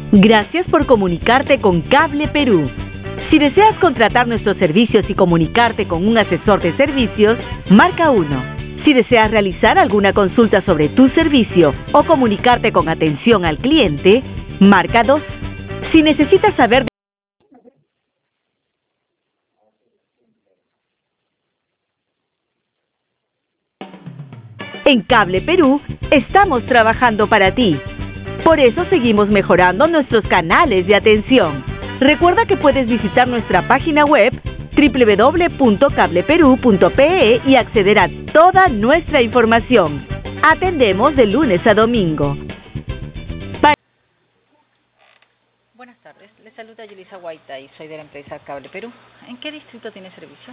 Gracias por comunicarte con Cable Perú. Si deseas contratar nuestros servicios y comunicarte con un asesor de servicios, marca 1. Si deseas realizar alguna consulta sobre tu servicio o comunicarte con atención al cliente, marca 2. Si necesitas saber En Cable Perú, estamos trabajando para ti. Por eso seguimos mejorando nuestros canales de atención. Recuerda que puedes visitar nuestra página web www.cableperú.pe y acceder a toda nuestra información. Atendemos de lunes a domingo. Buenas tardes, les saluda Yulisa Guaita y soy de la empresa Cable Perú. ¿En qué distrito tiene servicios?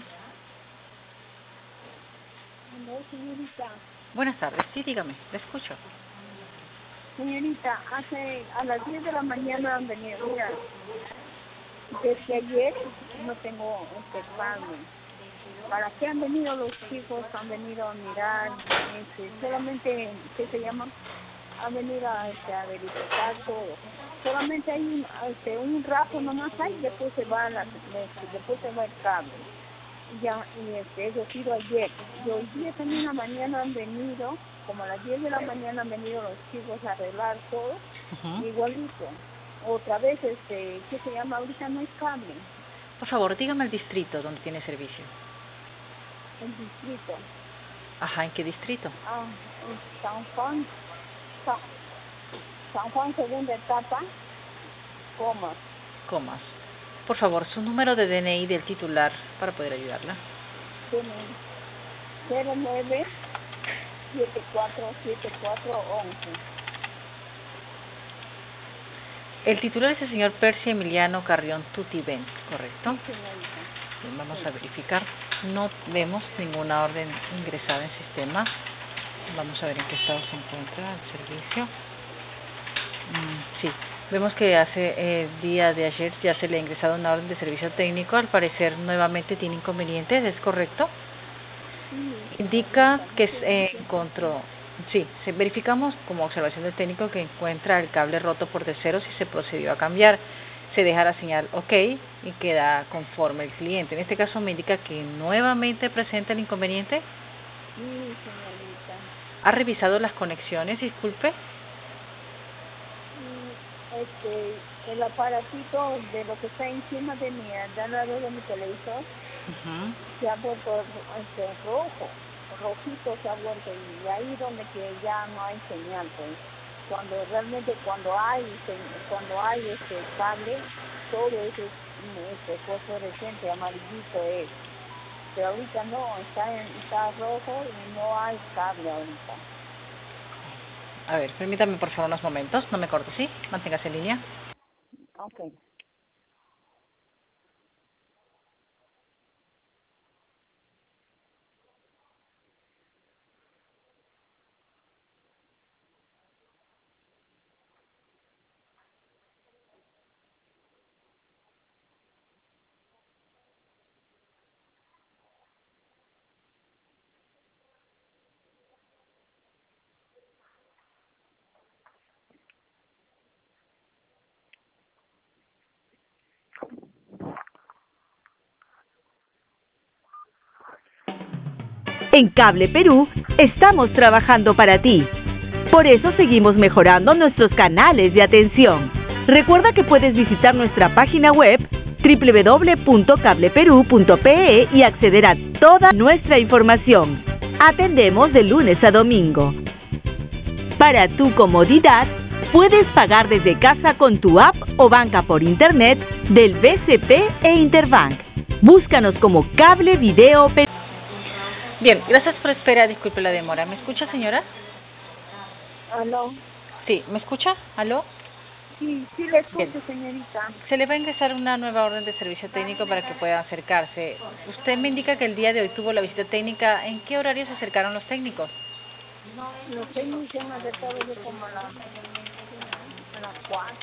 No, señorita. Buenas tardes, sí, dígame, le escucho. Señorita, a las 10 de la mañana han venido, mira, desde ayer no tengo cable. ¿Para qué han venido los chicos? Han venido a mirar, solamente, ¿qué se llama? Han venido a verificar todo. Solamente hay un rato nomás hay, después se va el cable. Ya, eso ha sido ayer. Y hoy día también en la mañana han venido, como a las 10 de la mañana han venido los chicos a arreglar todo, igualito. Otra vez, ¿qué se llama? Ahorita no hay cable. Por favor, dígame el distrito donde tiene servicio. El distrito. Ajá, ¿en qué distrito? San Juan, segunda etapa, Comas. Por favor, su número de DNI del titular para poder ayudarla. 09 747411. El titular es el señor Percy Emiliano Carrión Tutibén, ¿correcto? Sí, señorita. Bien, vamos a verificar. No vemos ninguna orden ingresada en sistema. Vamos a ver en qué estado se encuentra el servicio. Sí, vemos que hace el día de ayer ya se le ha ingresado una orden de servicio técnico. Al parecer nuevamente tiene inconvenientes, ¿es correcto? Sí. Indica que se encontró, sí, verificamos como observación del técnico que encuentra el cable roto por terceros y se procedió a cambiar. Se deja la señal OK y queda conforme el cliente. En este caso me indica que nuevamente presenta el inconveniente. Sí, señorita. ¿Ha revisado las conexiones? Disculpe. El aparatito de lo que está encima de mi, al lado de mi televisor, se ha vuelto rojito se ha vuelto, y ahí donde que ya no hay señal, pues. Cuando realmente cuando hay cable, todo eso es fosforescente, amarillito es. Pero ahorita no, está rojo y no hay cable ahorita. A ver, permítame por favor unos momentos, no me corte, ¿sí? Manténgase en línea. Okay. En Cable Perú, estamos trabajando para ti. Por eso seguimos mejorando nuestros canales de atención. Recuerda que puedes visitar nuestra página web www.cableperú.pe y acceder a toda nuestra información. Atendemos de lunes a domingo. Para tu comodidad, puedes pagar desde casa con tu app o banca por internet del BCP e Interbank. Búscanos como Cable Video Perú. Bien, gracias por esperar, disculpe la demora. ¿Me escucha, señora? ¿Aló? Sí, ¿me escucha? ¿Aló? Sí, sí le escucho, Bien. señorita. Se le va a ingresar una nueva orden de servicio técnico para que pueda acercarse. Usted me indica que el día de hoy tuvo la visita técnica. ¿En qué horario se acercaron los técnicos? Los técnicos se han acercado yo como a las 4.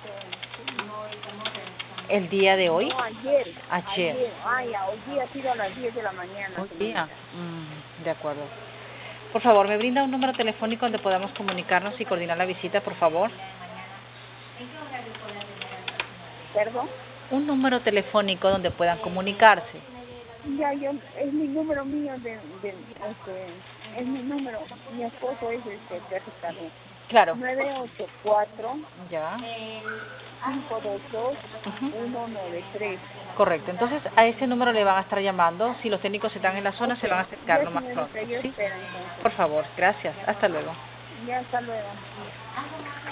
¿El día de hoy? No, ayer. Ayer. Hoy día ha sido a las 10 de la mañana. Hoy día. De acuerdo. Por favor, ¿me brinda un número telefónico donde podamos comunicarnos y coordinar la visita, por favor? Perdón. Un número telefónico donde puedan comunicarse. Ya, es mi número mío es mi número. Mi esposo es Ricardo. Claro. 984 Ya. 522 193. Correcto. Entonces, a ese número le van a estar llamando. Si los técnicos están en la zona, se van a acercar Ya, lo más señorita, pronto. yo ¿Sí? espero entonces. Por favor. Gracias. Hasta luego. Ya, hasta luego.